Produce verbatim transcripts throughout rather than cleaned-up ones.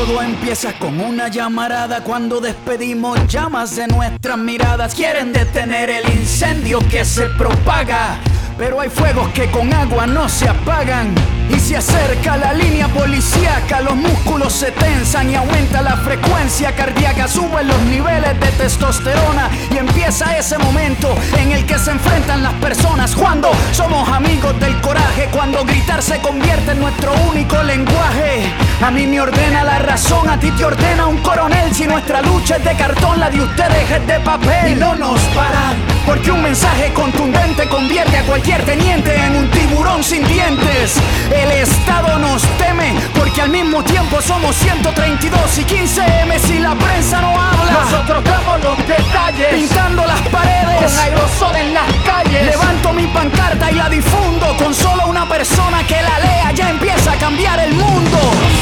Todo empieza con una llamarada cuando despedimos llamas de nuestras miradas. Quieren detener el incendio que se propaga, pero hay fuegos que con agua no se apagan. Y se acerca la línea policíaca, los músculos se tensan y aumenta la frecuencia cardíaca. Suben los niveles de testosterona y empieza ese momento en el que se enfrentan las personas. Cuando somos amigos del coraje, cuando gritar se convierte en nuestro único lenguaje. A mí me ordena la razón, a ti te ordena un coronel. Si nuestra lucha es de cartón, la de ustedes es de papel. Y no nos paran, porque un mensaje contundente convierte a cualquier teniente en un tiburón sin dientes. El Estado nos teme, porque al mismo tiempo somos ciento treinta y dos y quince eme si la prensa no habla. Nosotros damos los detalles, pintando las paredes con aerosol en las calles. Levanto mi pancarta y la difundo, con solo una persona que la lea ya empieza a cambiar el mundo.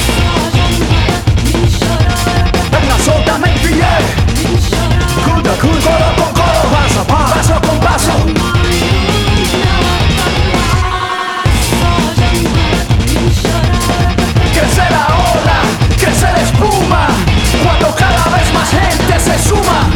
Venga, sóltame el billete, codo con codo, paso a paso, paso con paso. Crece la ola, crece la espuma, cuando cada vez más gente se suma.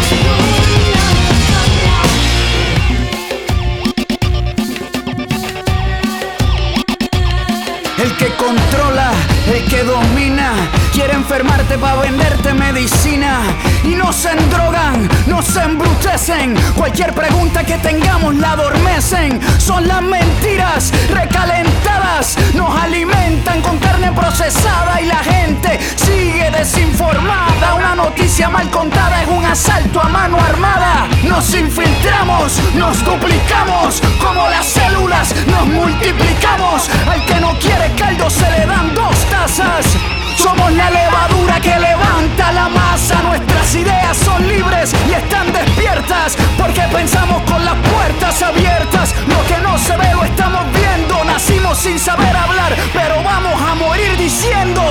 El que controla, el que domina, quiere enfermarte para venderte medicina. Y nos endrogan, nos embrutecen. Cualquier pregunta que tengamos la adormecen. Son las mentiras recalentadas, nos alimentan con carne procesada y la gente sigue desinformada. Una noticia mal contada es un asalto a mano armada. Nos infiltramos, nos duplicamos, como las células nos multiplicamos. Al que no quiere caldo se le dan dos tazas. Somos la levadura que levanta la masa. Nuestras ideas son libres y están despiertas, porque pensamos con las puertas abiertas. Lo que no se ve lo estamos viendo. Nacimos sin saber hablar, pero vamos a morir diciendo.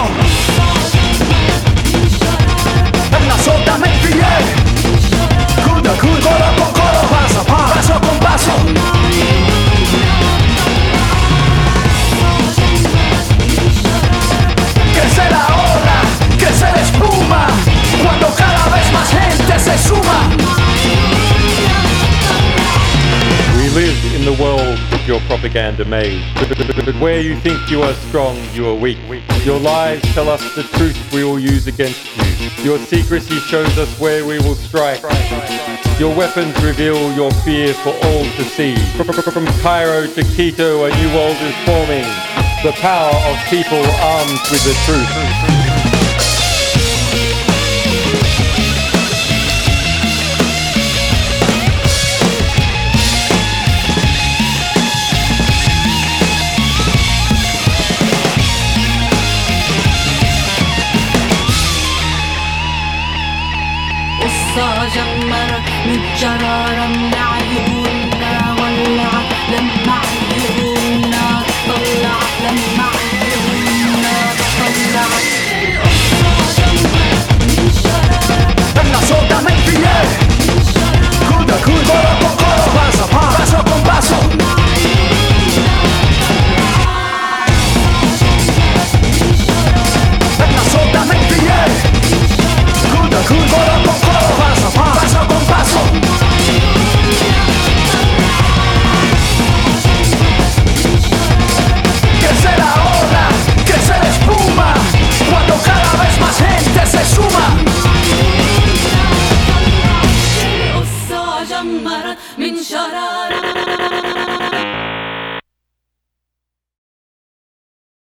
Venga, sóltame el billete, codo con codo, paso a paso, paso con paso. Crece la ola, crece la espuma, cuando cada vez más gente se suma. We live in the world that your propaganda made. But where you think you are strong, you are weak. Your lies tell us the truth we will use against you. Your secrecy shows us where we will strike. Your weapons reveal your fear for all to see. From Cairo to Quito, a new world is forming. The power of people armed with the truth. جمرت متجررة من عيوننا، ولعت لما عيوننا طلعت، لما عيوننا طلعت. Venga, sóltame el billete, codo con codo, paso a paso, paso con paso. Venga, sóltame el billete, codo con codo, paso a paso, paso con paso. Crece la ola, crece la espuma, cuando cada vez más gente se suma. قصة جمرت من شرارة